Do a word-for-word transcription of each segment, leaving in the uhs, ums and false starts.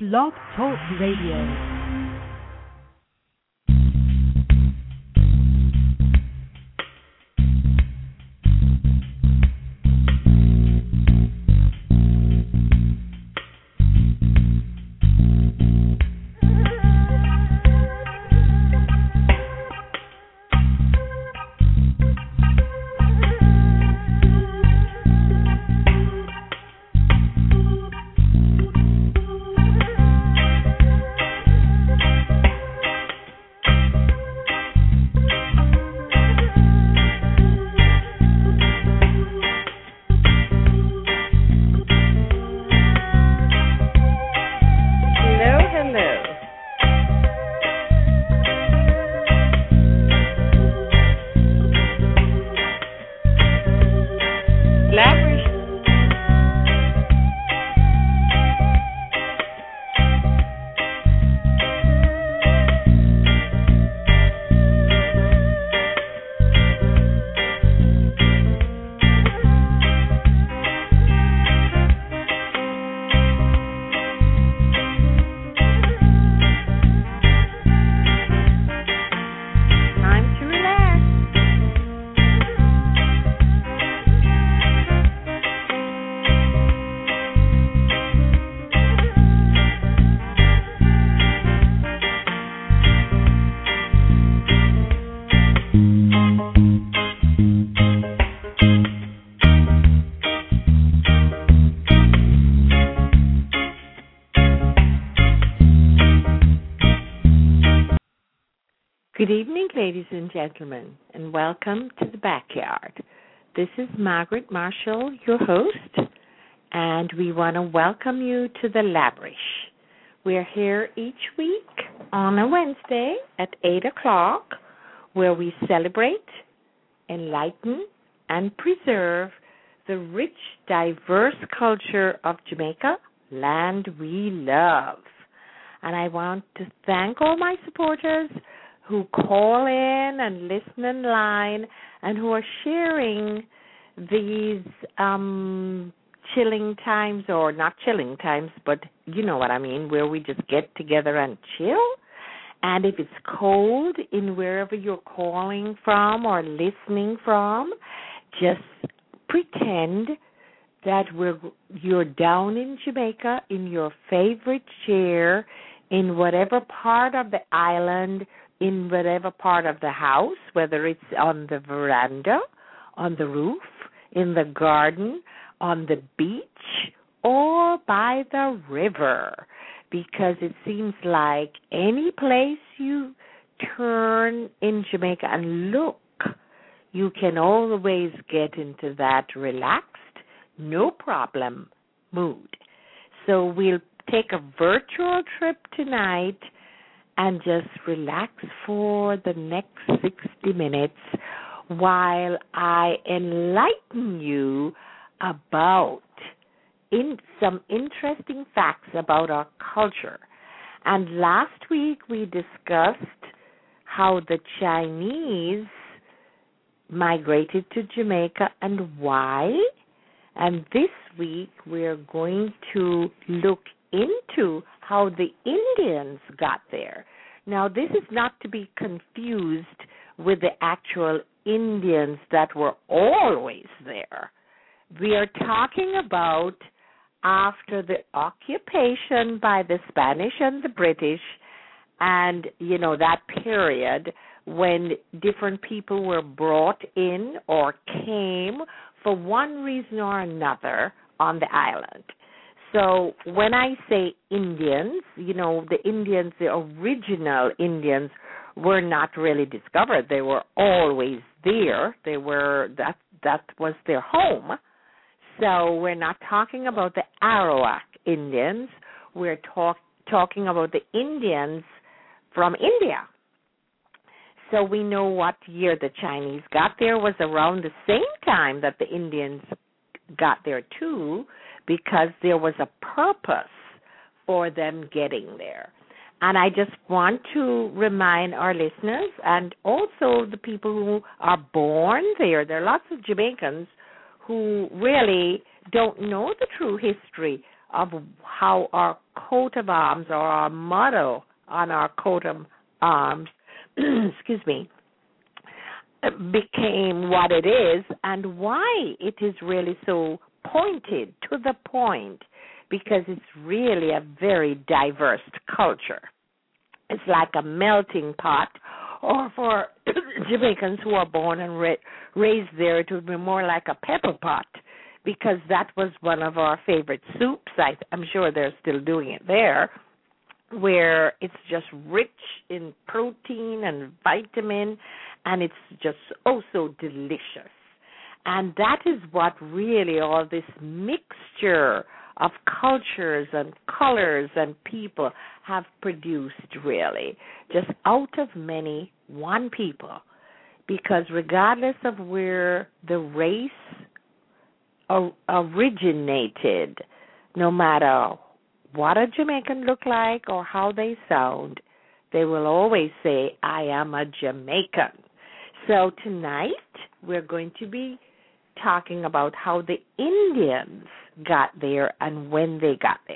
Blog Talk Radio. Good evening, ladies and gentlemen, and welcome to the backyard. This is Margaret Marshall, your host, and we want to welcome you to the Labrish. We're here each week on a Wednesday at eight o'clock, where we celebrate, enlighten, and preserve the rich, diverse culture of Jamaica, land we love. And I want to thank all my supporters who call in and listen in line and who are sharing these um, chilling times, or not chilling times, but you know what I mean, where we just get together and chill. And if it's cold in wherever you're calling from or listening from, just pretend that we're you're down in Jamaica in your favorite chair in whatever part of the island, in whatever part of the house, whether it's on the veranda, on the roof, in the garden, on the beach, or by the river, because it seems like any place you turn in Jamaica and look, you can always get into that relaxed, no problem mood. So we'll take a virtual trip tonight and just relax for the next sixty minutes while I enlighten you about in some interesting facts about our culture. And last week we discussed how the Chinese migrated to Jamaica and why. And this week we're going to look into how the Indians got there. Now, this is not to be confused with the actual Indians that were always there. We are talking about after the occupation by the Spanish and the British, and, you know, that period when different people were brought in or came for one reason or another on the island. So when I say Indians, you know, the Indians, the original Indians, were not really discovered. They were always there. They were that that was their home. So we're not talking about the Arawak Indians. We're talk, talking about the Indians from India. So we know what year the Chinese got there was around the same time that the Indians got there too, because there was a purpose for them getting there. And I just want to remind our listeners and also the people who are born there, there are lots of Jamaicans who really don't know the true history of how our coat of arms or our motto on our coat of arms, excuse me, became what it is and why it is really so pointed, to the point, because it's really a very diverse culture. It's like a melting pot, or for Jamaicans who are born and ra- raised there, it would be more like a pepper pot, because that was one of our favorite soups. I, I'm sure they're still doing it there, where it's just rich in protein and vitamin, and it's just oh so delicious. And that is what really all this mixture of cultures and colors and people have produced, really, just out of many, one people. Because regardless of where the race or, originated, no matter what a Jamaican look like or how they sound, they will always say, I am a Jamaican. So tonight we're going to be talking about how the Indians got there and when they got there.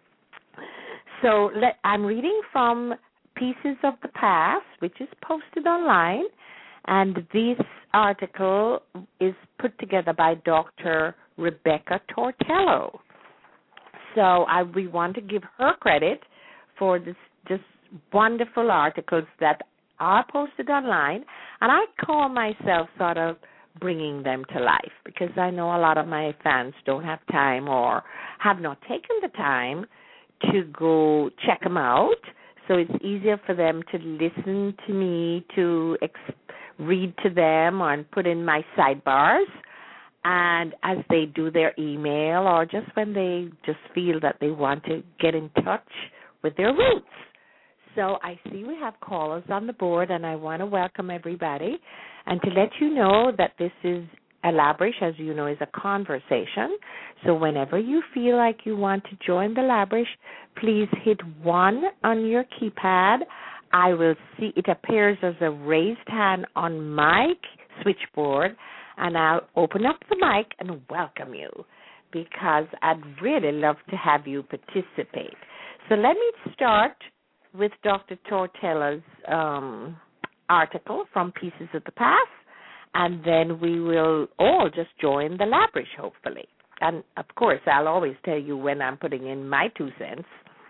So let, I'm reading from Pieces of the Past, which is posted online, and this article is put together by Doctor Rebecca Tortello. So I, we want to give her credit for this just wonderful articles that are posted online, and I call myself sort of bringing them to life, because I know a lot of my fans don't have time or have not taken the time to go check them out, so it's easier for them to listen to me, to ex- read to them, or put in my sidebars, and as they do their email, or just when they just feel that they want to get in touch with their roots. So I see we have callers on the board, and I want to welcome everybody and to let you know that this is a Labrish, as you know, is a conversation. So whenever you feel like you want to join the Labrish, please hit one on your keypad. I will see it appears as a raised hand on my switchboard, and I'll open up the mic and welcome you, because I'd really love to have you participate. So let me start with Doctor Tortella's um, article from Pieces of the Past, and then we will all just join the Labrish, hopefully. And, of course, I'll always tell you when I'm putting in my two cents.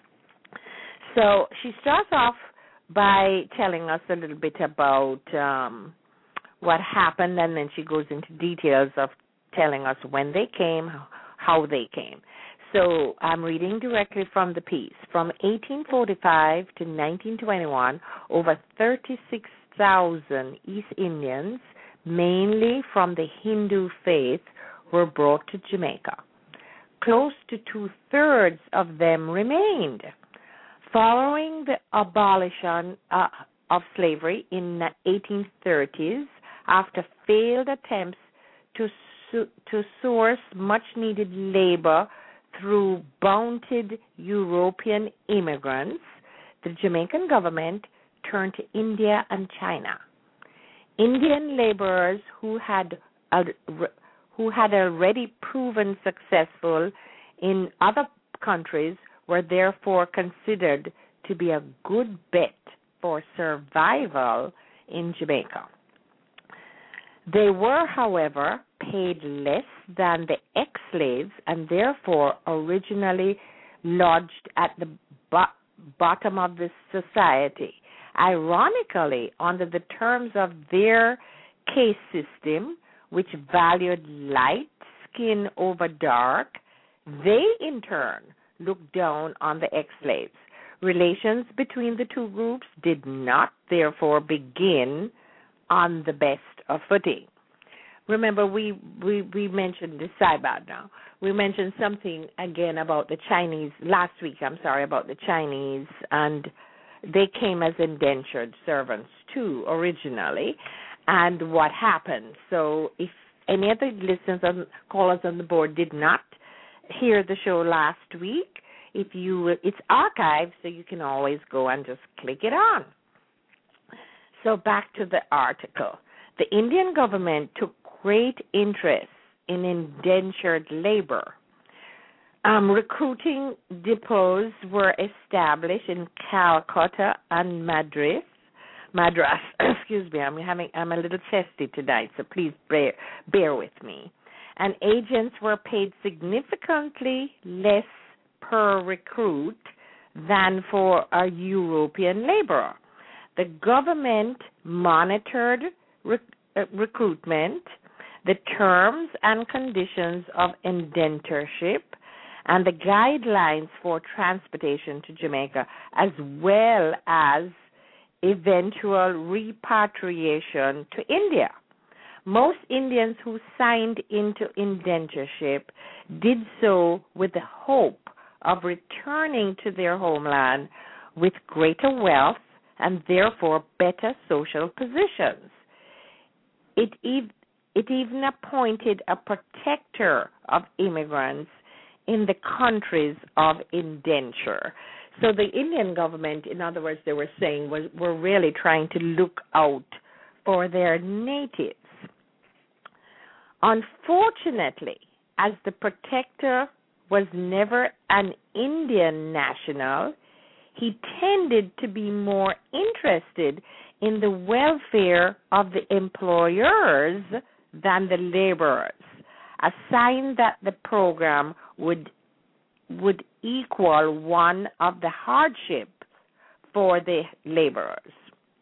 So she starts off by telling us a little bit about um, what happened, and then she goes into details of telling us when they came, how they came. So I'm reading directly from the piece. From eighteen forty-five to nineteen twenty-one, over thirty-six thousand East Indians, mainly from the Hindu faith, were brought to Jamaica. Close to two-thirds of them remained. Following the abolition uh, of slavery in the eighteen thirties, after failed attempts to su- to source much-needed labor through bounted European immigrants, the Jamaican government turned to India and China. Indian laborers who had uh, who had already proven successful in other countries were therefore considered to be a good bet for survival in Jamaica. They were, however, paid less than the ex-slaves and therefore originally lodged at the bo- bottom of the society. Ironically, under the terms of their caste system, which valued light skin over dark, they in turn looked down on the ex-slaves. Relations between the two groups did not therefore begin on the best of footing. Remember, we, we, we mentioned the sidebar now. We mentioned something again about the Chinese last week, I'm sorry, about the Chinese, and they came as indentured servants too originally, and what happened. So if any of the listeners and callers on the board did not hear the show last week, if you it's archived, so you can always go and just click it on. So back to the article. The Indian government took great interest in indentured labor. Um, recruiting depots were established in Calcutta and Madras. Madras, excuse me, I'm having, I'm a little testy tonight, so please bear, bear with me. And agents were paid significantly less per recruit than for a European laborer. The government monitored rec- uh, recruitment, the terms and conditions of indentureship, and the guidelines for transportation to Jamaica, as well as eventual repatriation to India. Most Indians who signed into indentureship did so with the hope of returning to their homeland with greater wealth and therefore better social positions. It, ev- it even appointed a protector of immigrants in the countries of indenture. So the Indian government, in other words, they were saying, was were really trying to look out for their natives. Unfortunately, as the protector was never an Indian national, he tended to be more interested in the welfare of the employers than the laborers, a sign that the program would would equal one of the hardship for the laborers.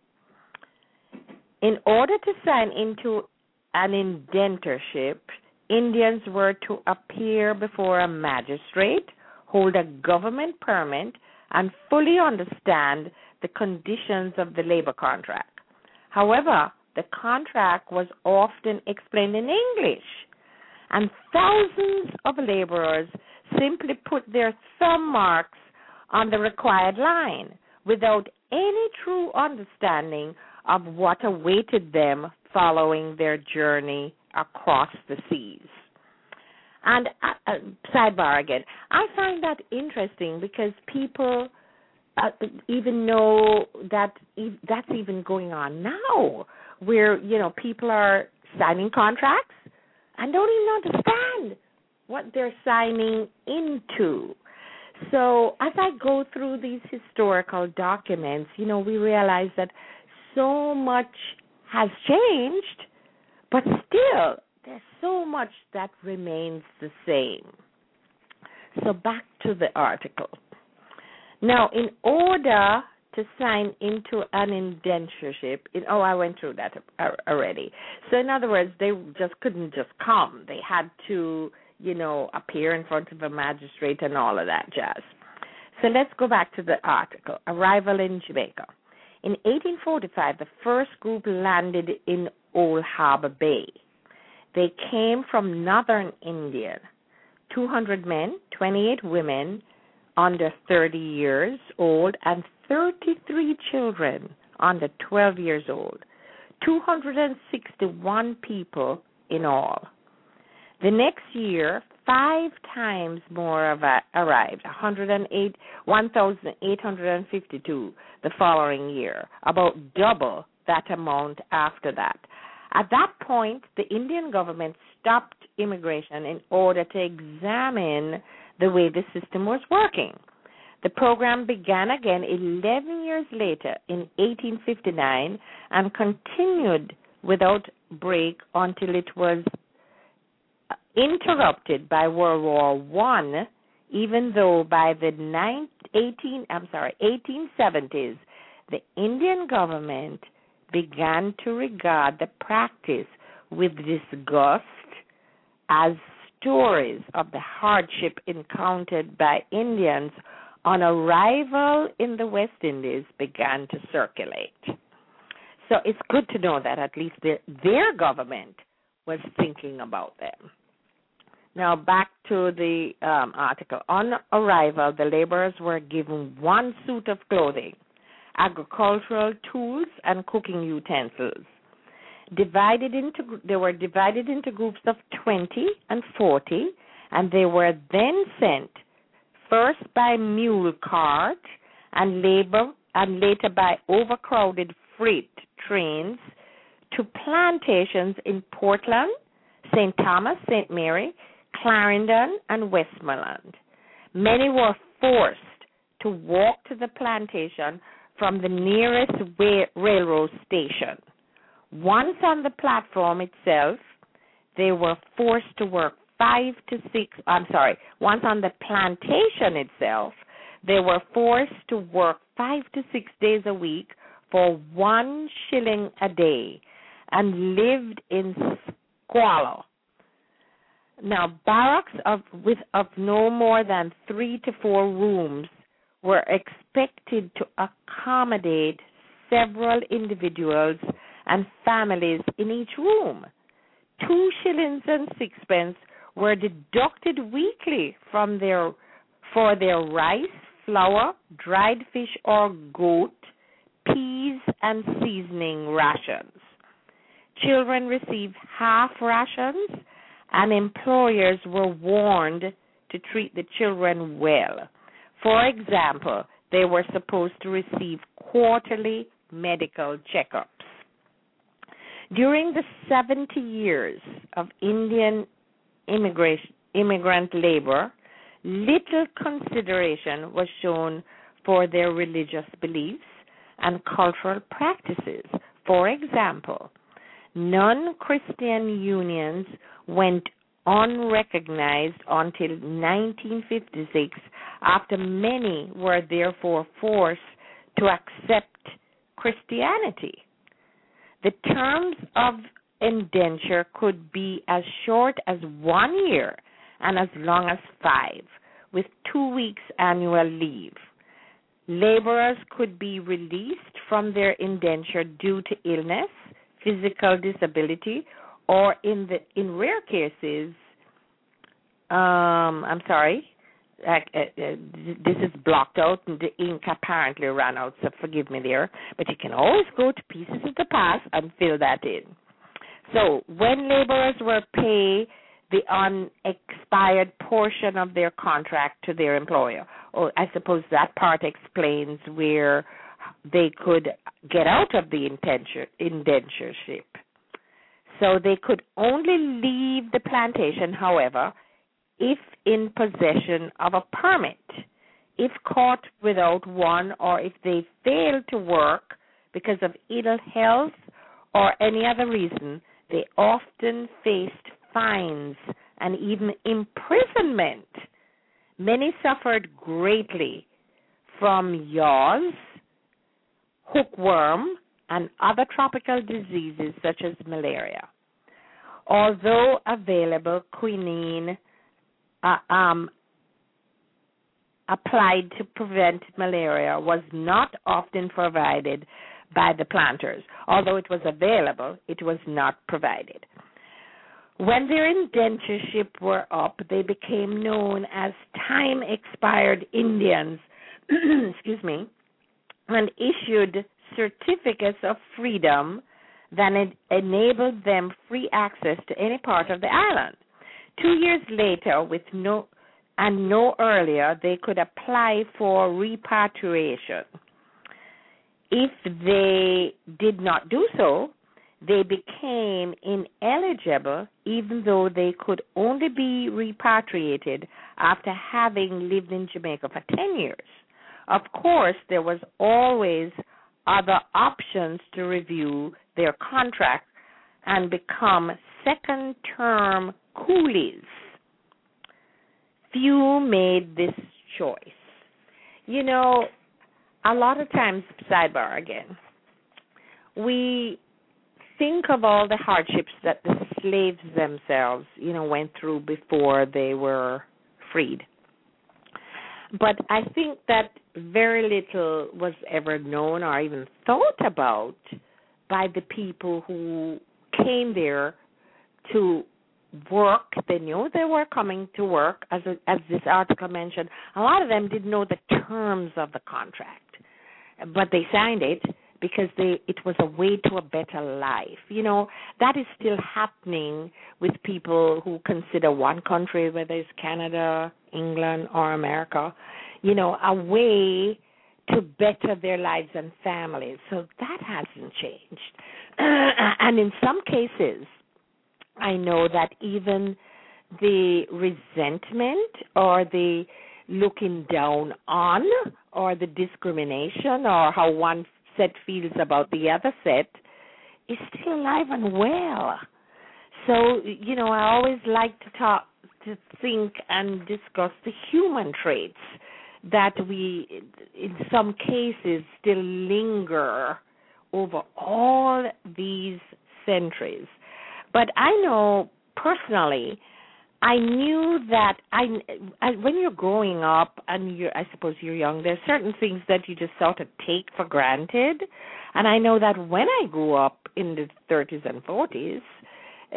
In order to sign into an indentureship, Indians were to appear before a magistrate, hold a government permit, and fully understand the conditions of the labor contract. However, the contract was often explained in English, and thousands of laborers simply put their thumb marks on the required line without any true understanding of what awaited them following their journey across the seas. And uh, uh, sidebar again, I find that interesting because people uh, even know that e- that's even going on now, where, you know, people are signing contracts and don't even understand what they're signing into. So as I go through these historical documents, you know, we realize that so much has changed, but still there's so much that remains the same. So back to the article. Now, in order to sign into an indentureship, in, oh, I went through that already. So in other words, they just couldn't just come. They had to, you know, appear in front of a magistrate and all of that jazz. So let's go back to the article. Arrival in Jamaica. In eighteen forty-five, the first group landed in Old Harbor Bay. They came from northern India, two hundred men, twenty-eight women under thirty years old, and thirty-three children under twelve years old, two hundred sixty-one people in all. The next year, five times more arrived, one hundred eight, one thousand eight hundred fifty-two the following year, about double that amount after that. At that point, the Indian government stopped immigration in order to examine the way the system was working. The program began again eleven years later in eighteen fifty-nine and continued without break until it was interrupted by World War One, even though by the eighteen, I'm sorry, eighteen seventies, the Indian government began to regard the practice with disgust as stories of the hardship encountered by Indians on arrival in the West Indies began to circulate. So it's good to know that at least their, their government was thinking about them. Now back to the um, article. On arrival, the laborers were given one suit of clothing, agricultural tools, and cooking utensils. Divided into, they were divided into groups of twenty and forty, and they were then sent first by mule cart and labor and later by overcrowded freight trains to plantations in Portland, Saint Thomas, Saint Mary, Clarendon, and Westmoreland. Many were forced to walk to the plantation from the nearest wa- railroad station. Once on the platform itself, they were forced to work five to six, I'm sorry, once on the plantation itself, they were forced to work five to six days a week for one shilling a day and lived in squalor. Now, barracks of, with, of no more than three to four rooms were expected to accommodate several individuals and families in each room. Two shillings and sixpence were deducted weekly from their for their rice, flour, dried fish or goat, peas, and seasoning rations. Children received half rations, and employers were warned to treat the children well. For example, they were supposed to receive quarterly medical checkups. During the seventy years of Indian immigration, immigrant labor, little consideration was shown for their religious beliefs and cultural practices. For example, non-Christian unions went unrecognized until nineteen fifty-six, after many were therefore forced to accept Christianity. The terms of indenture could be as short as one year and as long as five, with two weeks annual leave. Laborers could be released from their indenture due to illness, physical disability, or in the in rare cases, um, I'm sorry, uh, uh, this is blocked out and the ink apparently ran out, so forgive me there, but you can always go to Pieces of the Past and fill that in. So when laborers were paid the unexpired portion of their contract to their employer, or I suppose that part explains where they could get out of the indenture, indentureship. So they could only leave the plantation, however, if in possession of a permit. If caught without one, or if they failed to work because of ill health or any other reason, they often faced fines and even imprisonment. Many suffered greatly from yaws, hookworm, and other tropical diseases such as malaria. Although available, quinine uh, um, applied to prevent malaria was not often provided by the planters. Although it was available, it was not provided. When their indentureship were up, they became known as time-expired Indians, excuse me, and issued certificates of freedom that enabled them free access to any part of the island. Two years later, with no and no earlier, they could apply for repatriation. If they did not do so, they became ineligible, even though they could only be repatriated after having lived in Jamaica for ten years. Of course, there was always other options to review their contract and become second-term coolies. Few made this choice. You know, a lot of times, sidebar again, we think of all the hardships that the slaves themselves, you know, went through before they were freed. But I think that very little was ever known or even thought about by the people who came there to work. They knew they were coming to work, as a, as this article mentioned. A lot of them didn't know the terms of the contract, but they signed it because they it was a way to a better life. You know, that is still happening with people who consider one country, whether it's Canada, England, or America, you know, a way to better their lives and families. So that hasn't changed. And in some cases, I know that even the resentment or the looking down on or the discrimination or how one set feels about the other set is still alive and well. So, you know, I always like to talk, to think and discuss the human traits that we, in some cases, still linger over all these centuries. But I know personally, I knew that I, I when you're growing up and you're, I suppose you're young, there's certain things that you just sort of take for granted. And I know that when I grew up in the thirties and forties, uh,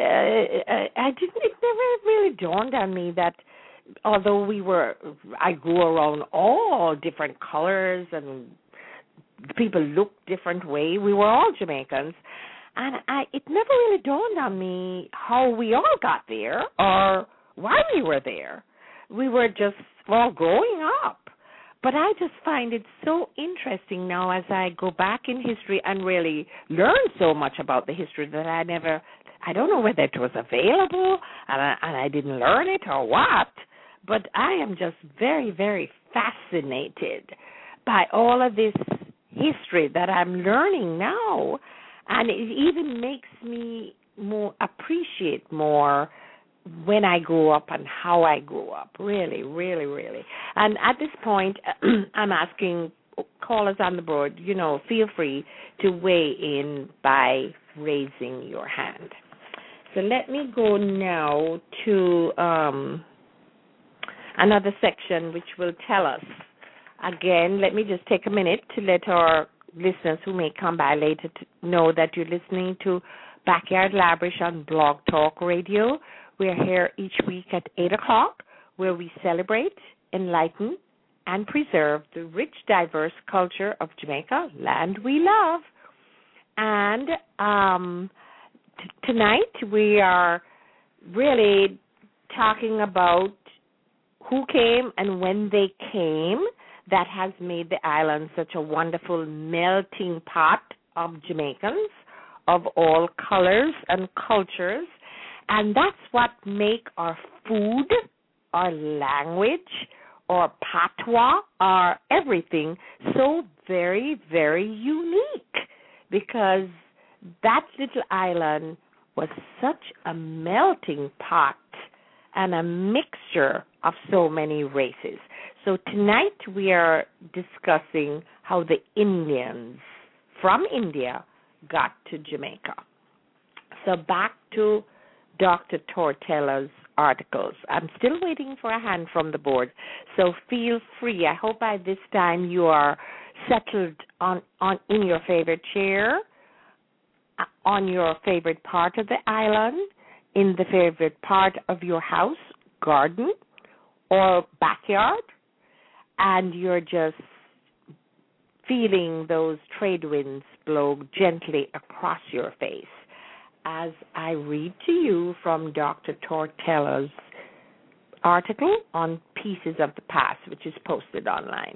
I didn't. It never really dawned on me that although we were, I grew around all different colors and people looked different way. We were all Jamaicans. And I, it never really dawned on me how we all got there or why we were there. We were just all growing up. But I just find it so interesting now as I go back in history and really learn so much about the history that I never, I don't know whether it was available and I, and I didn't learn it or what, but I am just very, very fascinated by all of this history that I'm learning now. And it even makes me more appreciate more when I grew up and how I grew up. Really, really, really. And at this point, I'm asking callers on the board, you know, feel free to weigh in by raising your hand. So let me go now to um, another section which will tell us. Again, let me just take a minute to let our listeners who may come by later to know that you're listening to Backyard Labrish on Blog Talk Radio. We're here each week at eight o'clock where we celebrate, enlighten, and preserve the rich, diverse culture of Jamaica, land we love. And um, t- tonight we are really talking about who came and when they came. That has made the island such a wonderful melting pot of Jamaicans of all colors and cultures. And that's what make our food, our language, our patois, our everything so very, very unique. Because that little island was such a melting pot and a mixture of so many races. So tonight we are discussing how the Indians from India got to Jamaica. So back to Doctor Tortella's articles. I'm still waiting for a hand from the board, so feel free. I hope by this time you are settled on, on in your favorite chair, on your favorite part of the island, in the favorite part of your house, garden, or backyard, and you're just feeling those trade winds blow gently across your face as I read to you from Doctor Tortella's article on Pieces of the Past, which is posted online.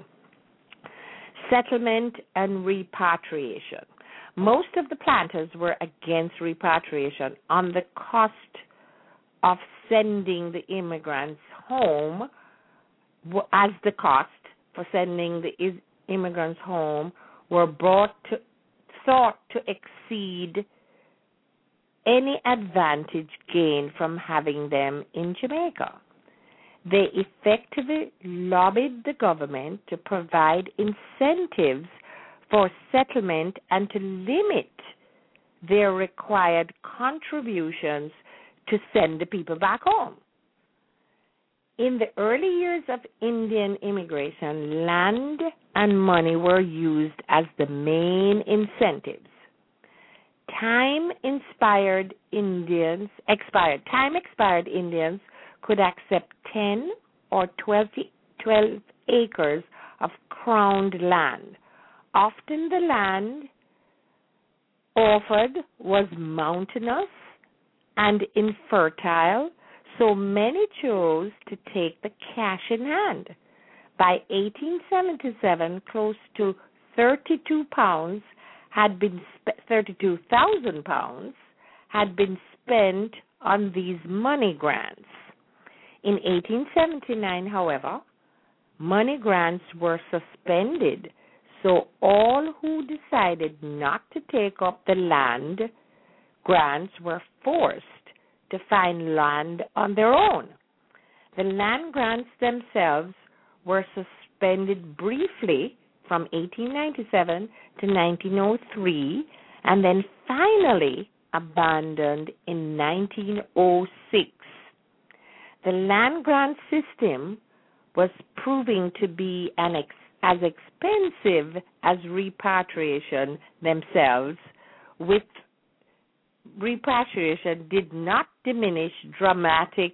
Settlement and repatriation. Most of the planters were against repatriation on the cost of sending the immigrants home, as the cost for sending the immigrants home were brought to, thought to exceed any advantage gained from having them in Jamaica. They effectively lobbied the government to provide incentives for settlement and to limit their required contributions to send the people back home. In the early years of Indian immigration, land and money were used as the main incentives. Time-inspired Indians, expired, time-expired Indians could accept ten or twelve, twelve acres of crowned land. Often the land offered was mountainous and infertile, so many chose to take the cash in hand. By eighteen seventy-seven, close to thirty-two pounds had been sp- thirty-two thousand pounds had been spent on these money grants. In eighteen seventy-nine, however, money grants were suspended, so all who decided not to take up the land grants were forced to find land on their own. The land grants themselves were suspended briefly from eighteen ninety-seven to nineteen oh three and then finally abandoned in nineteen oh six. The land grant system was proving to be an ex- as expensive as repatriation themselves, with repatriation did not diminish dramatically,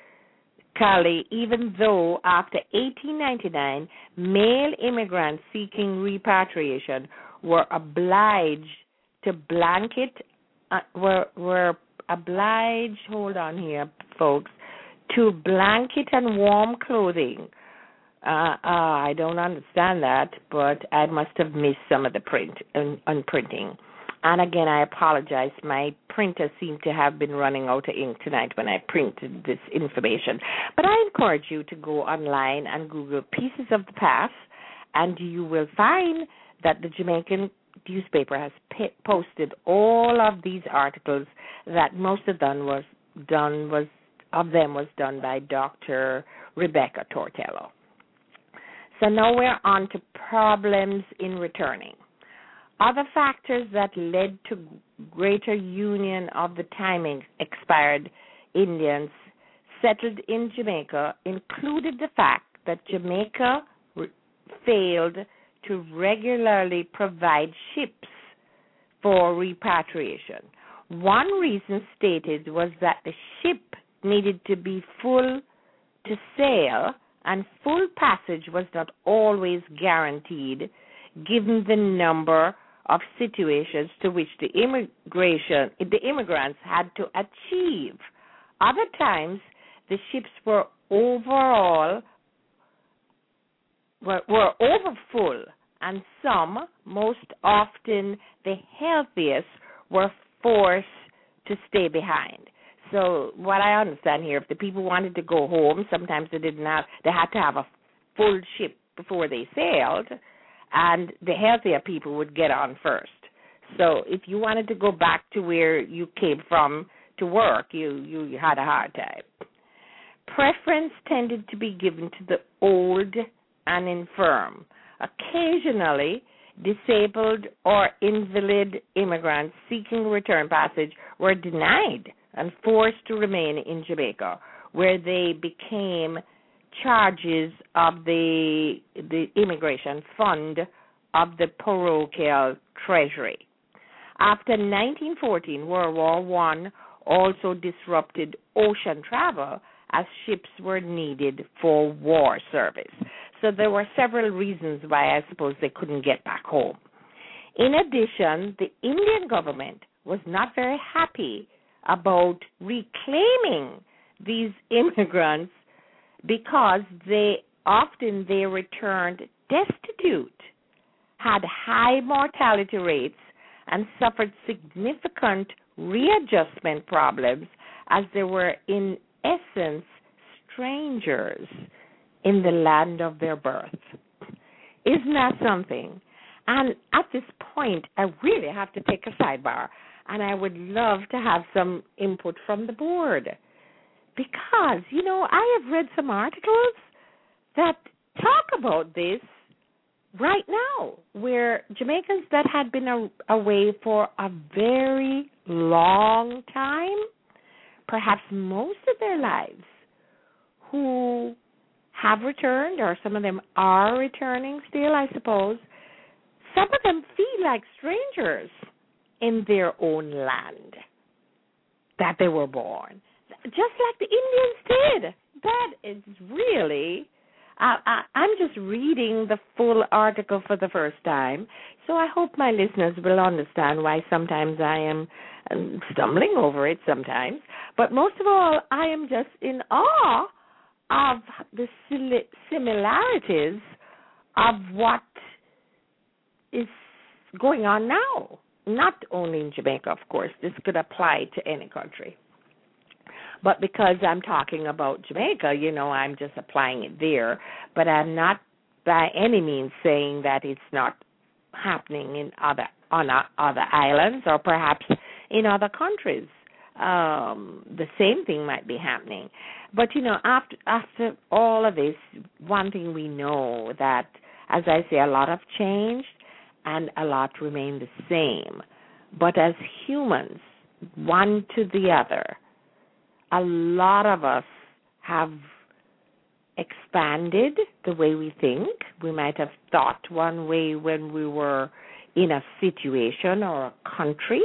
even though after eighteen ninety-nine, male immigrants seeking repatriation were obliged to blanket, uh, were, were obliged, hold on here, folks, to blanket and warm clothing. Uh, uh, I don't understand that, but I must have missed some of the print and unprinting. And again, I apologize. My printer seemed to have been running out of ink tonight when I printed this information. But I encourage you to go online and Google Pieces of the Past, and you will find that the Jamaican newspaper has p- posted all of these articles. That most of them was done was of them was done by Doctor Rebecca Tortello. So now we're on to problems in returning. Other factors that led to greater union of the timing expired Indians settled in Jamaica included the fact that Jamaica re- failed to regularly provide ships for repatriation. One reason stated was that the ship needed to be full to sail, and full passage was not always guaranteed, given the number of situations to which the immigration, the immigrants had to achieve. Other times, the ships were overall were, were over full, and some, most often the healthiest, were forced to stay behind. So what I understand here, if the people wanted to go home, sometimes they didn't have, they had to have a full ship before they sailed, and the healthier people would get on first. So if you wanted to go back to where you came from to work, you, you, you had a hard time. Preference tended to be given to the old and infirm. Occasionally, disabled or invalid immigrants seeking return passage were denied and forced to remain in Jamaica, where they became charges of the the immigration fund of the parochial treasury. After nineteen fourteen, World War One also disrupted ocean travel as ships were needed for war service. So there were several reasons why I suppose they couldn't get back home. In addition, the Indian government was not very happy about reclaiming these immigrants because they often they returned destitute, had high mortality rates, and suffered significant readjustment problems as they were in essence strangers in the land of their birth. Isn't that something? And at this point, I really have to take a sidebar, and I would love to have some input from the board. Because, you know, I have read some articles that talk about this right now, where Jamaicans that had been a, away for a very long time, perhaps most of their lives, who have returned, or some of them are returning still, I suppose, some of them feel like strangers in their own land that they were born, just like the Indians did. That is really, uh, I, I'm just reading the full article for the first time, so I hope my listeners will understand why sometimes I am um, stumbling over it sometimes. But most of all, I am just in awe of the similarities of what is going on now. Not only in Jamaica, of course. This could apply to any country. But because I'm talking about Jamaica, you know, I'm just applying it there. But I'm not by any means saying that it's not happening in other on other islands or perhaps in other countries. Um, the same thing might be happening. But, you know, after after all of this, one thing we know that, as I say, a lot have changed and a lot remain the same. But as humans, one to the other, a lot of us have expanded the way we think. We might have thought one way when we were in a situation or a country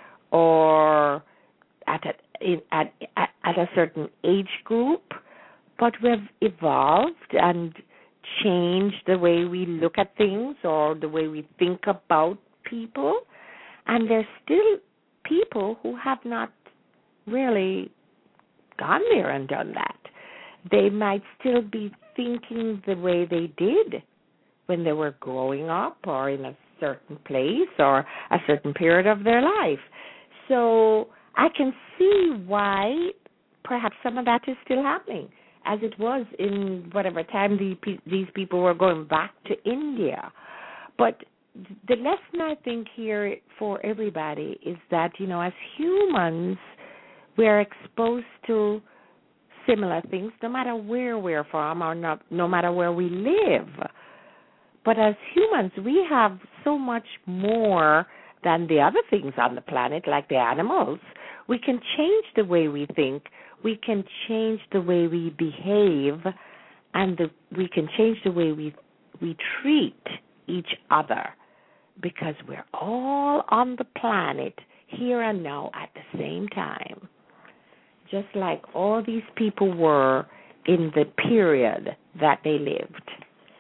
or at a, in, at, at, at a certain age group, but we've evolved and changed the way we look at things or the way we think about people. And there's still people who have not really gone there and done that. They might still be thinking the way they did when they were growing up or in a certain place or a certain period of their life. So I can see why perhaps some of that is still happening, as it was in whatever time the, these people were going back to India. But the lesson I think here for everybody is that, you know, as humans, we're exposed to similar things no matter where we're from or not, no matter where we live. But as humans, we have so much more than the other things on the planet, like the animals. We can change the way we think. We can change the way we behave, and the, we can change the way we we treat each other, because we're all on the planet here and now at the same time, just like all these people were in the period that they lived.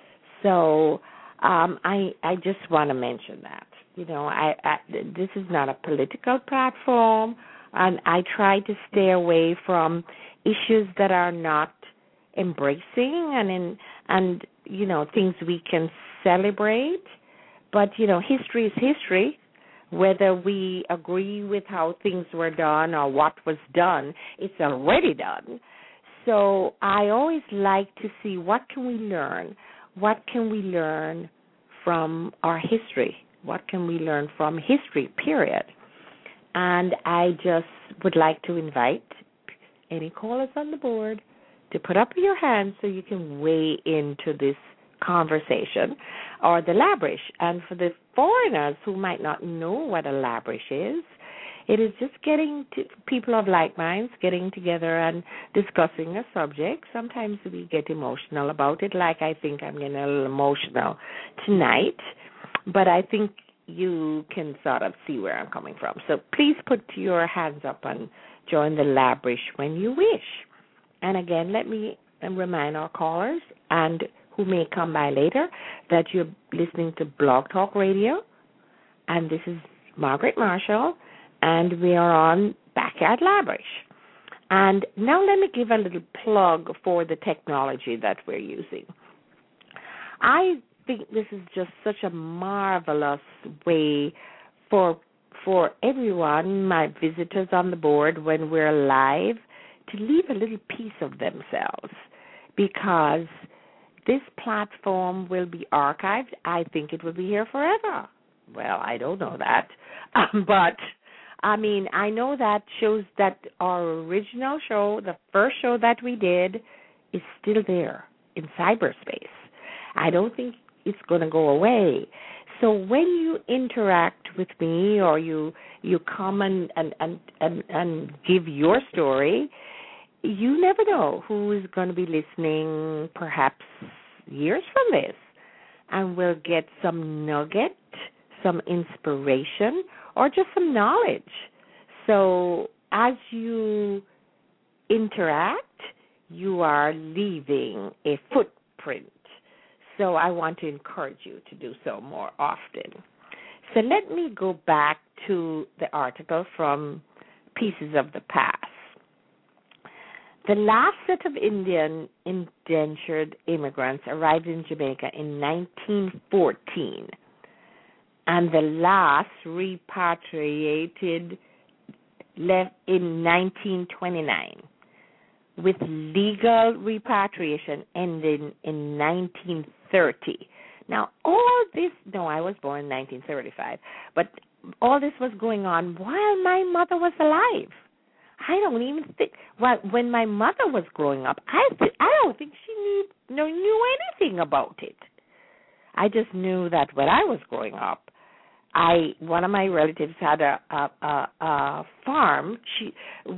So um, I I just want to mention that. You know, I, I this is not a political platform, and I try to stay away from issues that are not embracing and in, and you know, things we can celebrate. But you know, history is history. Whether we agree with how things were done or what was done, it's already done. So I always like to see what can we learn. What can we learn from our history? What can we learn from history, period? And I just would like to invite any callers on the board to put up your hands so you can weigh into this conversation or the labrish. And for the foreigners who might not know what a labrish is, it is just getting to people of like minds getting together and discussing a subject. Sometimes we get emotional about it, like I think I'm getting a little emotional tonight, but I think you can sort of see where I'm coming from. So please put your hands up and join the labrish when you wish. And again, let me remind our callers and who may come by later that you're listening to Blog Talk Radio, and this is Margaret Marshall, and we are on Backyard Labrish. And now let me give a little plug for the technology that we're using. I think this is just such a marvelous way for for everyone, my visitors on the board, when we're live, to leave a little piece of themselves, because this platform will be archived. I think it will be here forever. Well, I don't know that. Um, but, I mean, I know that shows that our original show, the first show that we did, is still there in cyberspace. I don't think it's going to go away. So when you interact with me or you you come and, and, and, and, and give your story, you never know who is going to be listening perhaps years from this, and we'll get some nugget, some inspiration, or just some knowledge. So as you interact, you are leaving a footprint. So I want to encourage you to do so more often. So let me go back to the article from Pieces of the Past. The last set of Indian indentured immigrants arrived in Jamaica in nineteen fourteen, and the last repatriated left in nineteen twenty-nine. with legal repatriation ending in nineteen thirty. Now, all this, no, I was born in nineteen thirty-five, but all this was going on while my mother was alive. I don't even think, well, when my mother was growing up, I th- I don't think she knew, no, knew anything about it. I just knew that when I was growing up, I one of my relatives had a a, a, a farm. She,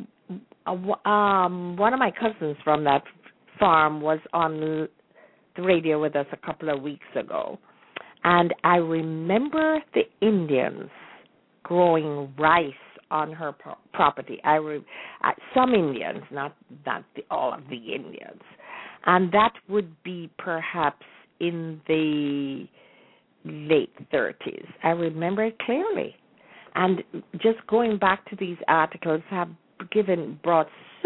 a, um, one of my cousins from that farm was on the radio with us a couple of weeks ago, and I remember the Indians growing rice on her pro- property. I re- uh, some Indians, not not the, all of the Indians, and that would be perhaps in the late thirties. I remember it clearly, and just going back to these articles have given brought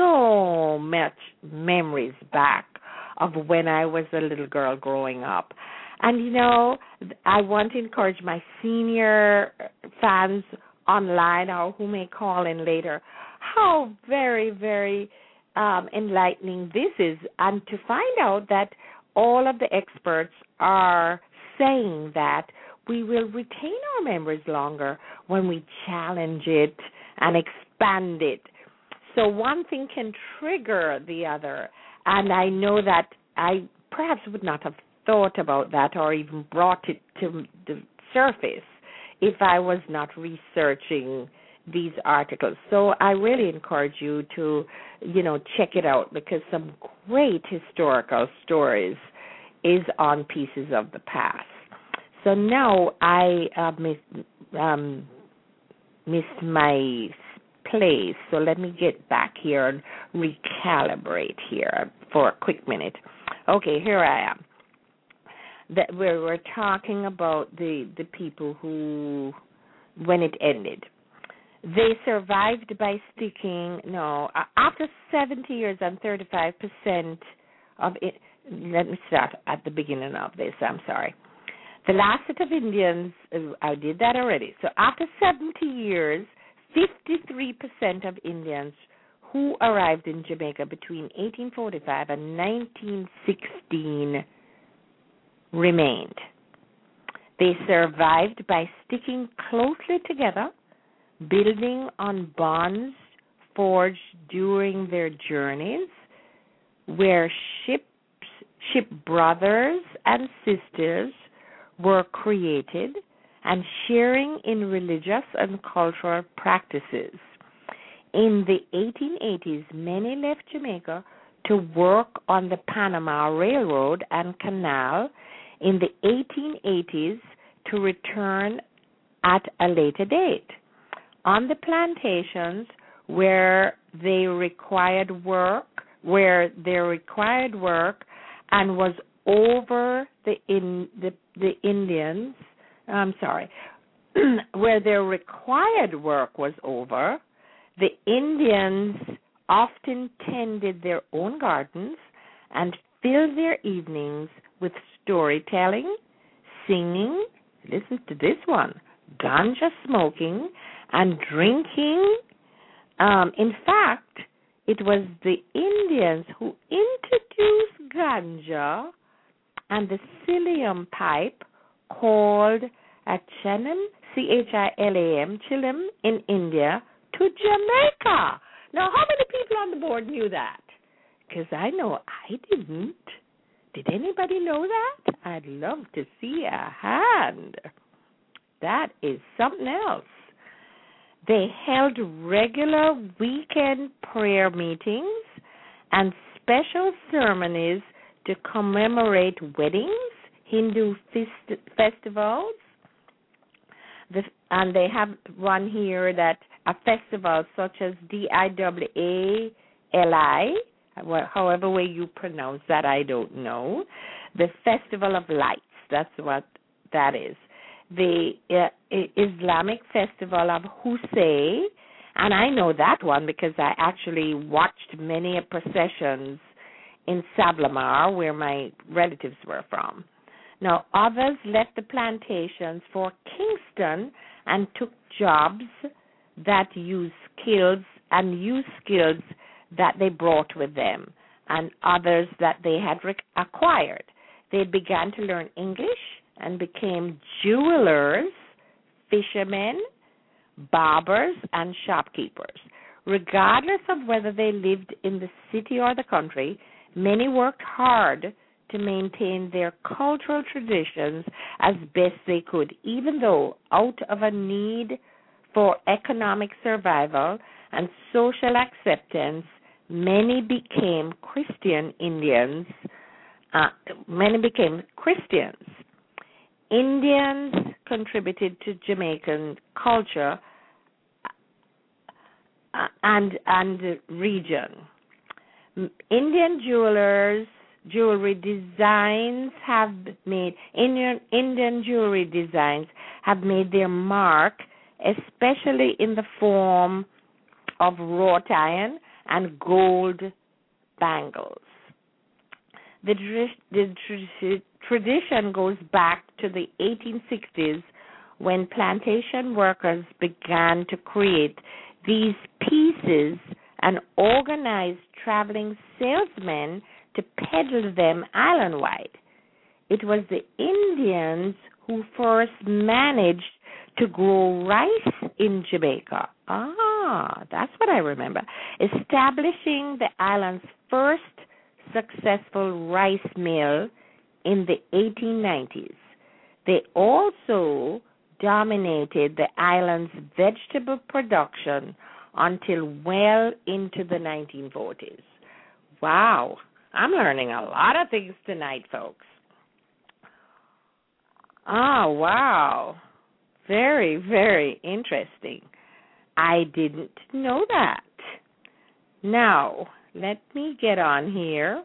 so much memories back of when I was a little girl growing up. And, you know, I want to encourage my senior fans online or who may call in later how very, very um, enlightening this is, and to find out that all of the experts are saying that we will retain our memories longer when we challenge it and expand it. So one thing can trigger the other, and I know that I perhaps would not have thought about that or even brought it to the surface if I was not researching these articles. So I really encourage you to, you know, check it out, because some great historical stories is on Pieces of the Past. So now I uh, miss, um, missed my place, so let me get back here and recalibrate here for a quick minute. Okay, here I am. That we're, we're talking about the, the people who, when it ended, they survived by sticking, no, after seventy years and thirty-five percent of it, let me start at the beginning of this, I'm sorry. The last set of Indians, I did that already. So after seventy years, fifty-three percent of Indians who arrived in Jamaica between eighteen forty-five and nineteen sixteen remained. They survived by sticking closely together, building on bonds forged during their journeys, where ships, ship brothers and sisters were created, and sharing in religious and cultural practices. In the eighteen eighties, many left Jamaica to work on the Panama Railroad and Canal. In the eighteen eighties, to return at a later date. On the plantations where they required work, where they required work and was over the in the, the Indians, I'm sorry, where their required work was over, the Indians often tended their own gardens and filled their evenings with storytelling, singing, listen to this one, ganja smoking, and drinking. Um, in fact, it was the Indians who introduced ganja and the psyllium pipe, called a chilam, C H I L A M, chilam, in India, to Jamaica. Now, how many people on the board knew that? Because I know I didn't. Did anybody know that? I'd love to see a hand. That is something else. They held regular weekend prayer meetings and special ceremonies to commemorate weddings, Hindu fest- festivals. The, and they have one here that a festival such as D I W A L I, however way you pronounce that, I don't know. The Festival of Lights, that's what that is. The uh, Islamic Festival of Husay, and I know that one because I actually watched many processions in Sablamar, where my relatives were from. Now, others left the plantations for Kingston and took jobs that use skills and use skills that they brought with them and others that they had rec- acquired. They began to learn English and became jewelers, fishermen, barbers, and shopkeepers. Regardless of whether they lived in the city or the country, many worked hard to maintain their cultural traditions as best they could, even though out of a need for economic survival and social acceptance, many became Christian Indians. Uh, many became Christians. Indians contributed to Jamaican culture uh, and and region. Indian jewelers jewelry designs have made Indian Indian jewelry designs have made their mark, especially in the form of wrought iron and gold bangles. The, the tradition goes back to the eighteen sixties when plantation workers began to create these pieces and organized traveling salesmen to peddle them island-wide. It was the Indians who first managed to grow rice in Jamaica. Ah, that's what I remember. Establishing the island's first successful rice mill in the eighteen nineties. They also dominated the island's vegetable production until well into the nineteen forties. Wow, I'm learning a lot of things tonight, folks. Oh, wow. Very, very interesting. I didn't know that. Now, let me get on here.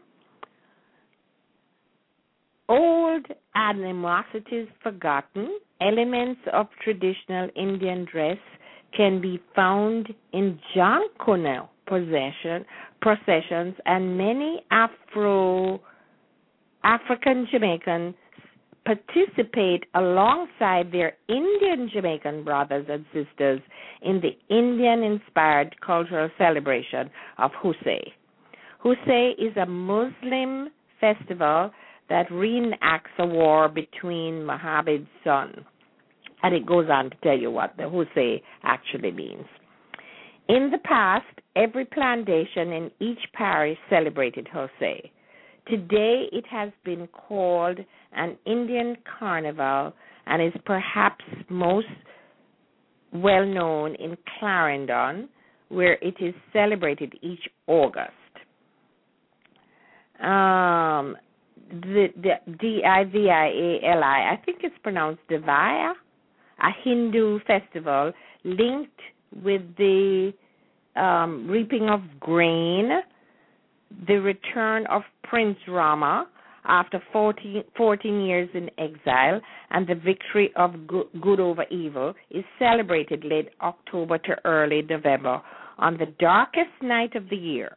Old animosities forgotten. Elements of traditional Indian dress can be found in Jonquil possession, processions, and many Afro African Jamaicans participate alongside their Indian Jamaican brothers and sisters in the Indian-inspired cultural celebration of Husay. Husay is a Muslim festival that reenacts a war between Muhammad's son. And it goes on to tell you what the Husay actually means. In the past, every plantation in each parish celebrated Husay. Today, it has been called an Indian carnival and is perhaps most well known in Clarendon, where it is celebrated each August. Um, the, the D I V I A L I, I think it's pronounced Divaya, a Hindu festival linked with the um, reaping of grain, the return of Prince Rama after fourteen, fourteen years in exile, and the victory of good over evil is celebrated late October to early November on the darkest night of the year.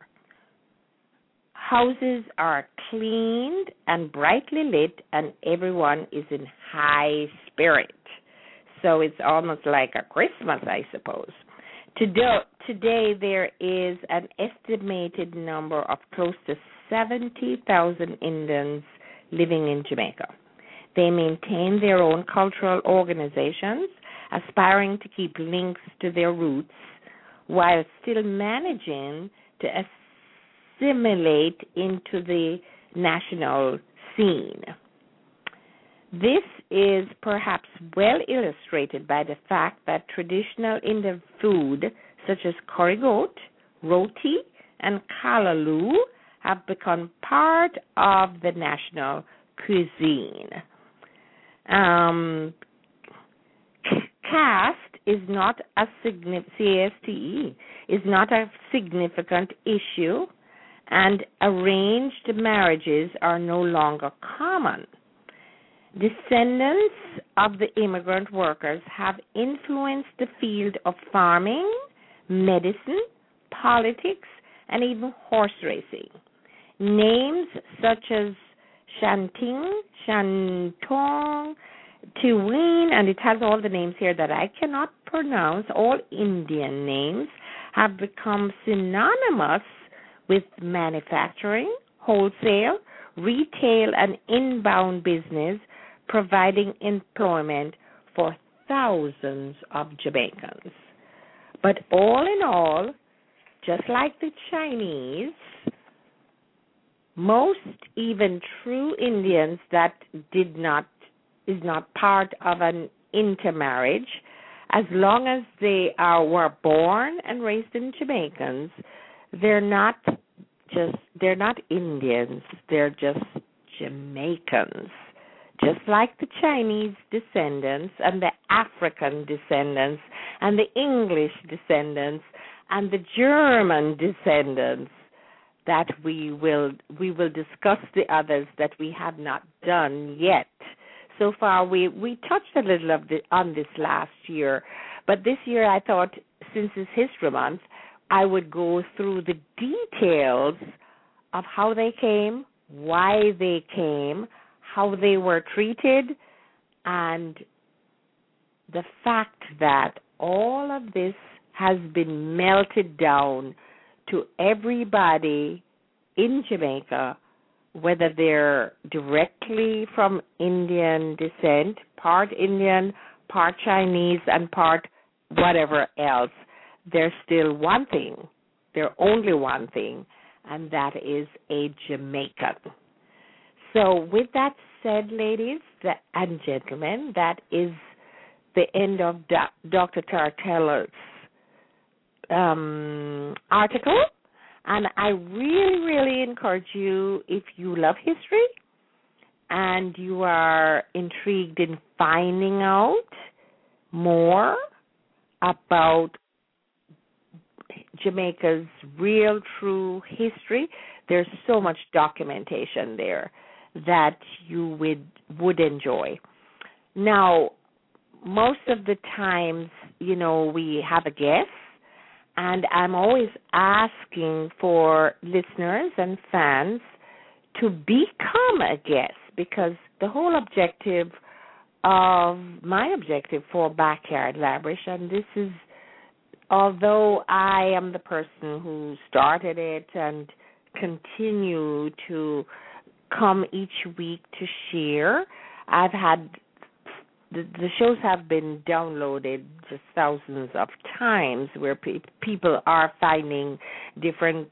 Houses are cleaned and brightly lit, and everyone is in high spirit. So it's almost like a Christmas, I suppose. Today, today there is an estimated number of close to seventy thousand Indians living in Jamaica. They maintain their own cultural organizations, aspiring to keep links to their roots while still managing to assimilate into the national scene. This is perhaps well illustrated by the fact that traditional Indian food such as curry goat, roti, and kalaloo have become part of the national cuisine. Um, caste is not a significant C A S T E is not a significant issue, and arranged marriages are no longer common. Descendants of the immigrant workers have influenced the field of farming, medicine, politics, and even horse racing. Names such as Shanting, Shantong, Tiwin, and it has all the names here that I cannot pronounce, all Indian names, have become synonymous with manufacturing, wholesale, retail, and inbound business, providing employment for thousands of Jamaicans. But all in all, just like the Chinese, most even true Indians that did not is not part of an intermarriage, as long as they are were born and raised in Jamaicans, they're not just they're not Indians, they're just Jamaicans. Just like the Chinese descendants and the African descendants and the English descendants and the German descendants, that we will we will discuss the others that we have not done yet. So far, we, we touched a little of the, on this last year, but this year I thought, since it's History Month, I would go through the details of how they came, why they came, how they were treated, and the fact that all of this has been melted down to everybody in Jamaica, whether they're directly from Indian descent, part Indian, part Chinese, and part whatever else. They're still one thing. They're only one thing, and that is a Jamaican. So with that said, ladies and gentlemen, that is the end of Doctor Tartella's um, article. And I really, really encourage you, if you love history and you are intrigued in finding out more about Jamaica's real, true history, there's so much documentation there that you would would enjoy. Now, most of the times, you know, we have a guest, and I'm always asking for listeners and fans to become a guest, because the whole objective of my objective for Backyard Labrish, and this is, although I am the person who started it and continue to come each week to share, I've had The, the shows have been downloaded just thousands of times, where pe- people are finding different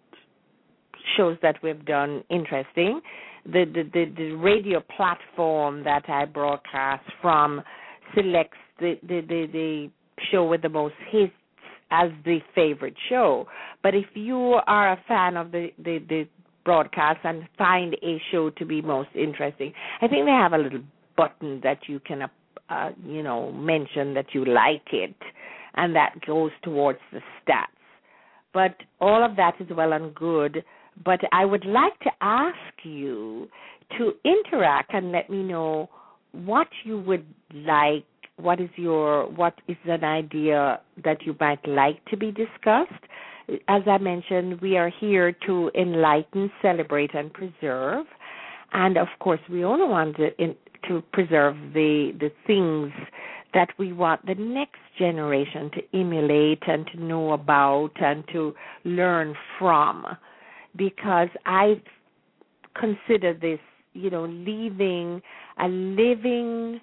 shows that we've done interesting. The, the, the, the radio platform that I broadcast from selects the, the, the, the show with the most hits as the favorite show. But if you are a fan of the, the, the broadcast and find a show to be most interesting, I think they have a little button that you can apply. Uh, you know, mention that you like it, and that goes towards the stats. But all of that is well and good, but I would like to ask you to interact and let me know what you would like, what is your, what is an idea that you might like to be discussed. As I mentioned, we are here to enlighten, celebrate, and preserve. And, of course, we only want to in, to preserve the the things that we want the next generation to emulate and to know about and to learn from, because I consider this, you know, leaving a living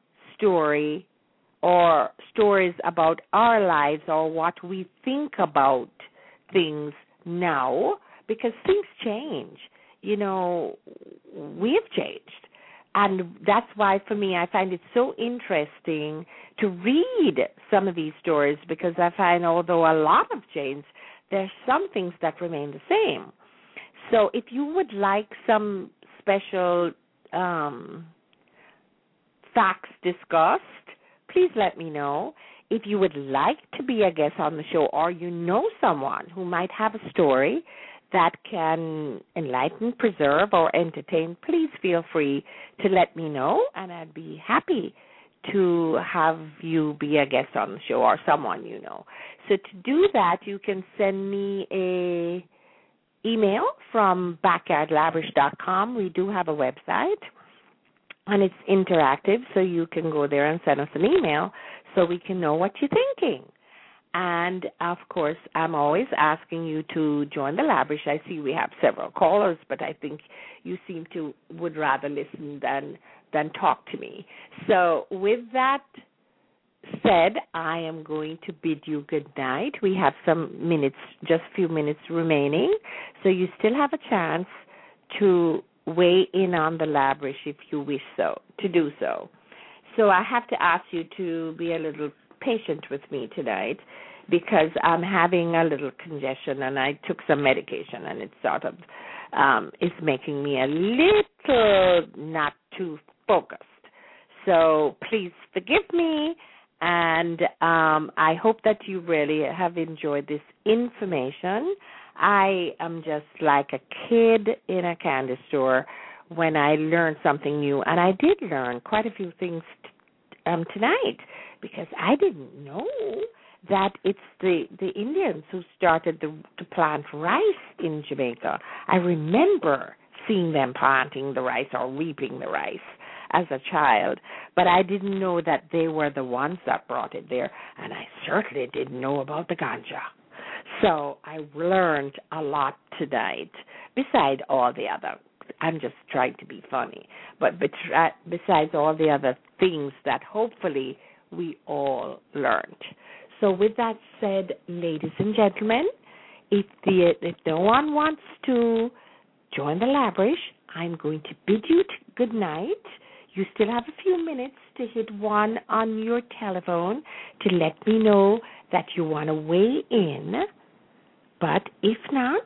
story or stories about our lives or what we think about things now, because things change. You know, we have changed. And that's why, for me, I find it so interesting to read some of these stories, because I find although a lot have changed, there's some things that remain the same. So if you would like some special um, facts discussed, please let me know. If you would like to be a guest on the show, or you know someone who might have a story that can enlighten, preserve, or entertain, please feel free to let me know, and I'd be happy to have you be a guest on the show, or someone you know. So to do that, you can send me a email from backyard labrish dot com. We do have a website, and it's interactive, so you can go there and send us an email so we can know what you're thinking. And, of course, I'm always asking you to join the Labrish. I see we have several callers, but I think you seem to would rather listen than than talk to me. So with that said, I am going to bid you good night. We have some minutes, just a few minutes remaining, so you still have a chance to weigh in on the Labrish if you wish so to do so. So I have to ask you to be a little patient with me tonight because I'm having a little congestion and I took some medication and it sort of um, is making me a little not too focused. So please forgive me, and um, I hope that you really have enjoyed this information. I am just like a kid in a candy store when I learn something new, and I did learn quite a few things t- um, tonight because I didn't know that it's the, the Indians who started the, to plant rice in Jamaica. I remember seeing them planting the rice or reaping the rice as a child, but I didn't know that they were the ones that brought it there, and I certainly didn't know about the ganja. So I learned a lot tonight, beside all the other. I'm just trying to be funny, but besides all the other things that hopefully we all learned. So with that said, ladies and gentlemen, if the if no one wants to join the Labrish, I'm going to bid you good night. You still have a few minutes to hit one on your telephone to let me know that you want to weigh in. But if not,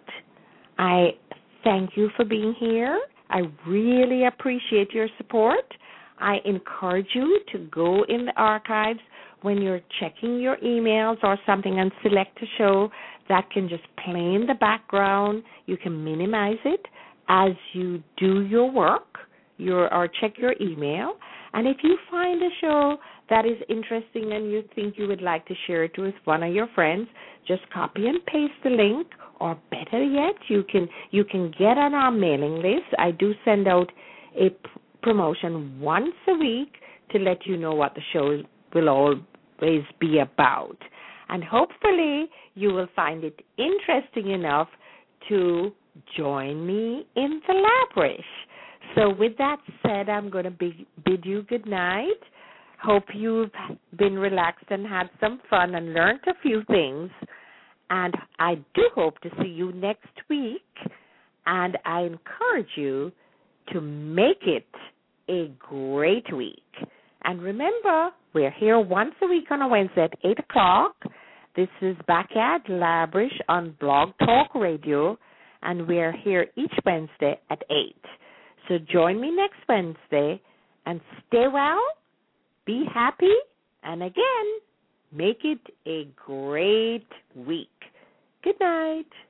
I thank you for being here. I really appreciate your support. I encourage you to go in the archives when you're checking your emails or something and select a show that can just play in the background. You can minimize it as you do your work your or check your email. And if you find a show that is interesting and you think you would like to share it with one of your friends, just copy and paste the link, or better yet, you can you can get on our mailing list. I do send out a p- promotion once a week to let you know what the show will always be about. And hopefully you will find it interesting enough to join me in the Labrish. So with that said, I'm going to be, bid you good night. Hope you've been relaxed and had some fun and learned a few things. And I do hope to see you next week. And I encourage you to make it a great week. And remember, we're here once a week on a Wednesday at eight o'clock. This is Backyard Labrish on Blog Talk Radio. And we're here each Wednesday at eight. So join me next Wednesday and stay well, be happy, and again, make it a great week. Good night.